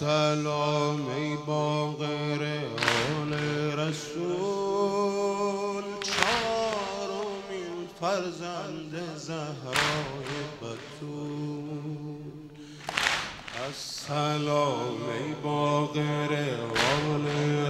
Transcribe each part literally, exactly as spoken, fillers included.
السلام ای باقر آل رسول، چهارمین فرزند زهرای بتول. السلام ای باقر آل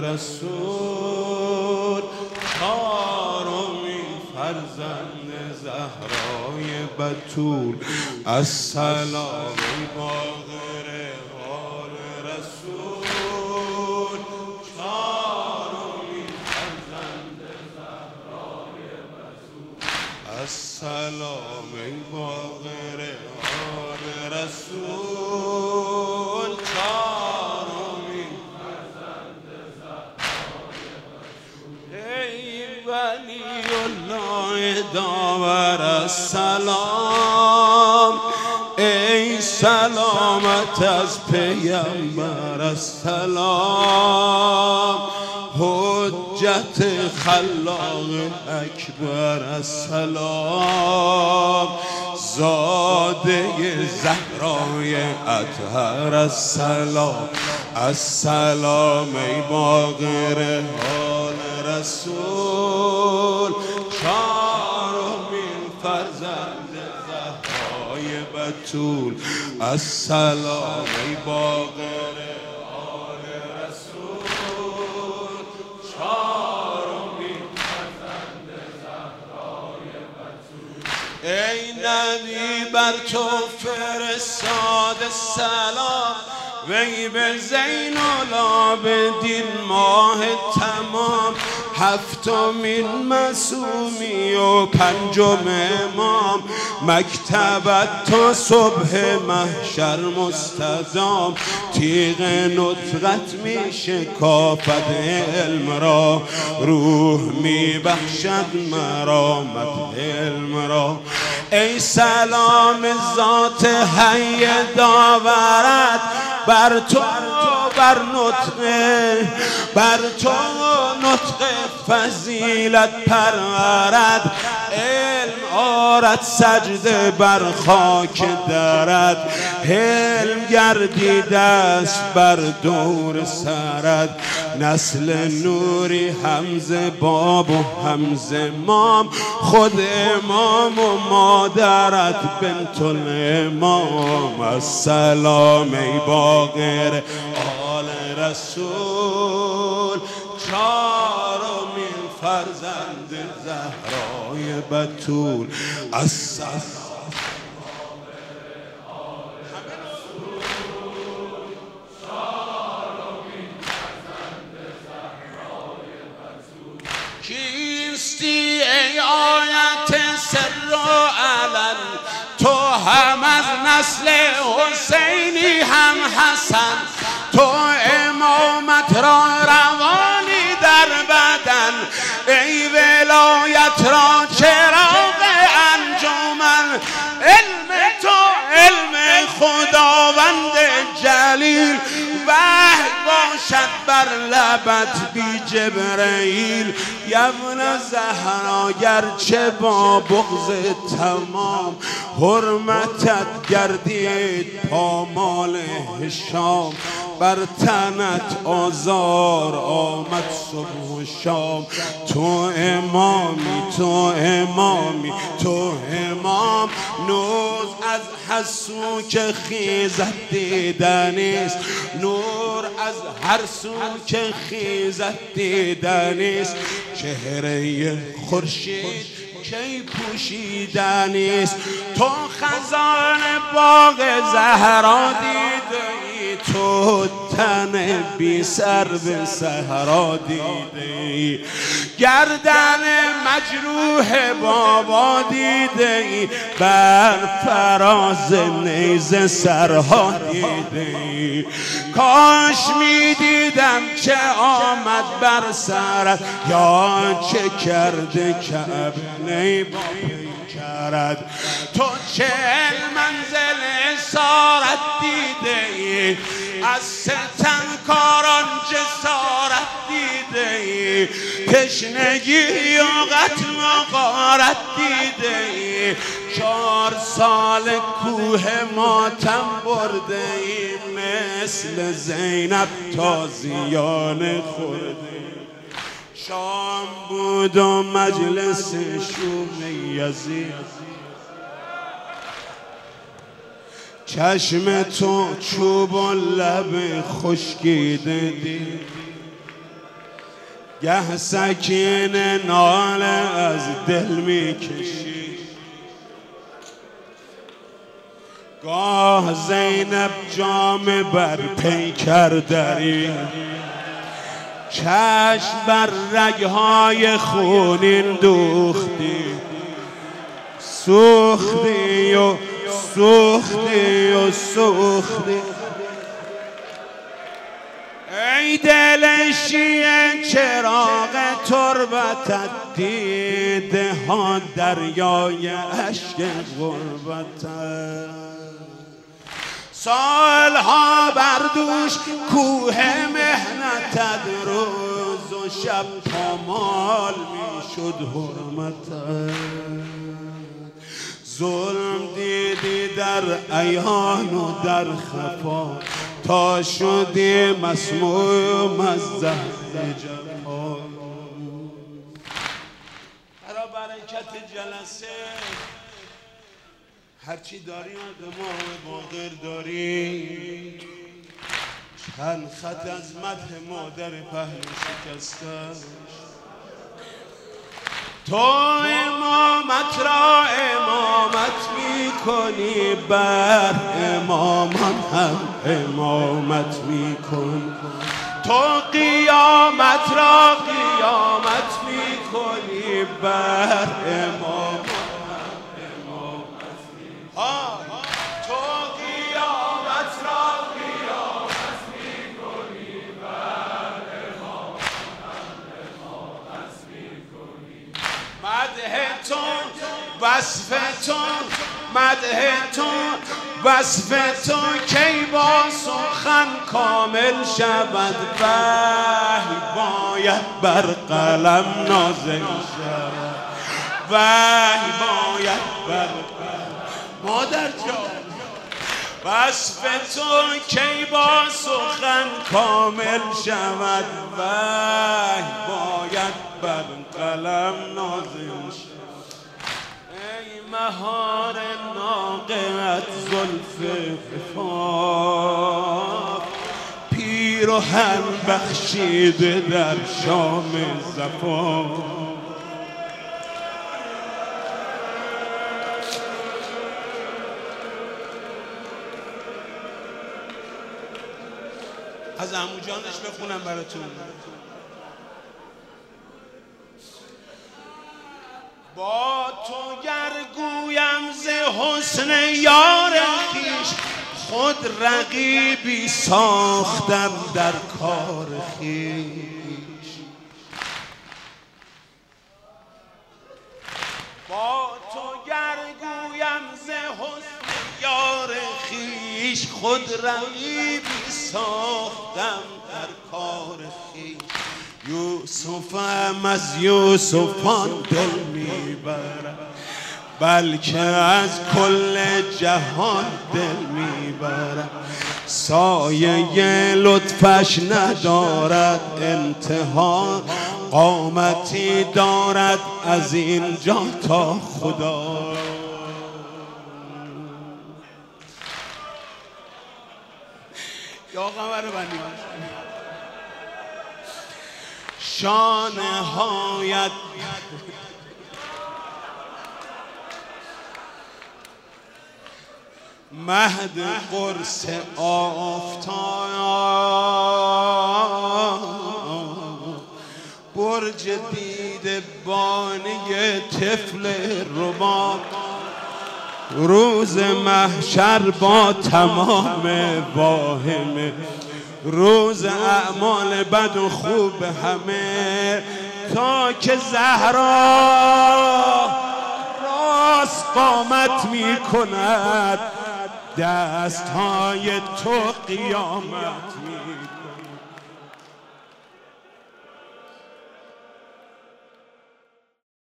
رسول، چهارمین فرزند زهرای بتول. السلام ای باقر آل رسول، چهارمین فرزند زهرای بتول. السلام ای باقر آل رسول، چهارمین فرزند زهرای بتول. ای ولی الله داور السلام، ای سلامت از پیامبر السلام، حجت خلاق اکبر السلام، زاده زهرای اطهر السلام. السلام ای باقر آل رسول، چهارمین فرزند زهرای بتول. السلام ای باقر آل رسول، چهارمین فرزند زهرای بتول. ای نبی بر تو فرستاد سلام، وی به زین العابدین ماه تمام، هفتمین معصومی و پنجم امام، مکتبت تا صبح محشر مستدام، تیغ نطقت می شکافد علم را، روح می بخشد مرامت علم را. ای سلام ذات حی داورت، بر تو بر نطق بر تو نطق فضیلت پرورد، علم آرد سجده بر خاک درد، علم گردیده است بر دور سرد. نسل نوری همزه باب و همزه مام، خود امام و مادرت بنت الامام. السلام ای باقر آل رسول، چهارمین فرزند زهرای بتول. السلام کیستی ای آیت سر و علن، تو هم از نسل حسینی هم حسن، تو امامت را روانی در بدن، ای ولایت را چراغ انجمن، علم تو علم خداوند جلیل، وحی باشد بر لبت بی جبرئیل. یبن زهرا گرچه با بغض تمام، حرمتت گردید پامال هشام، بر تنت آزار آمد صبح و شام. تو امامی تو امامی تو امام، نور از حسو که خیزت دیدنیست، نور از هر سو که خیزت دیدنیست، چهره خورشید کی پوشیدنیست. تو خزان باغ زهرا دیده ای، تو تن بی سر به صحرا دیده ای، گردن مجروح بابا دیده ای، بر فراز نیزه سرها دیده ای. کاش می دیدم چه آمد بر سرت، یا چه کرده کعب نی با کرد. تو چهل منزل اسارت دیده ای، از ستمکاران جسارت دیده ای، تشنگی و قتل و غارت دیده ای. چهار سال کوه ماتم برده ای، مثل زینب تازیانه خورده. شام بود و مجلس شوم یزید، چشم تو چوب و لب خشکیده دید. گه سکینه ناله از دل می کشید، گاه زینب جام بر پیکر درید. چشم بر رگهای خونین دوختی، سوختی و سوختی و سوختی. ای دل شیعه چراغ تربتت دیده ها دریای عشق غربتت. سالها بر دوش کوه مهنتت، روز و شب پامال می شد حرمتت. ظلم دیدی در عیان و در خفا، تا شدی مسموم از زهر جفا. برا برکت جلسه هرچی داری دماغ باقر داری. چند خط از مدح مادر پهلو شکسته. تو امامت را امامت می کنی، بر امامان هم امامت می کن. تو قیامت را قیامت می کنی، بر امامان تو قیامت را قیامت می کنی، بر امامان امامت می کنی. مدح تو وصف تو مدح تو وصف تو کی با سخن کامل شود. وحی باید بر قلم نازل شود، وحی باید بر مادر جان. وصف تو کی با سخن کامل شود، وحی باید بر قلم نازل شود. ای مهار ناقه‌ات زلف عفاف، پیرهن بخشیده در شام زفاف. از عمو جانش بخونم براتون. با تو گر گویم ز حسن یار خویش، خود رقیبی ساختم در کار خویش. با تو گر گویم ز حسن یار خویش، خود رقیبی ساختم در کار خویش. یوسفم از یوسفان دل میبرم، بلکه از کل جهان دل میبرم. سایه لطفش ندارد انتها، قامتی دارد از اینجا تا خدا. یا قمر بندی شانه هایت مهد قرص آفتاب، برج دید بانی طفل رباب. روز محشر با تمام واهمه، روز اعمال بد و خوب همه، تا که زهرا راست قامت می کند، دست های تو قیامت می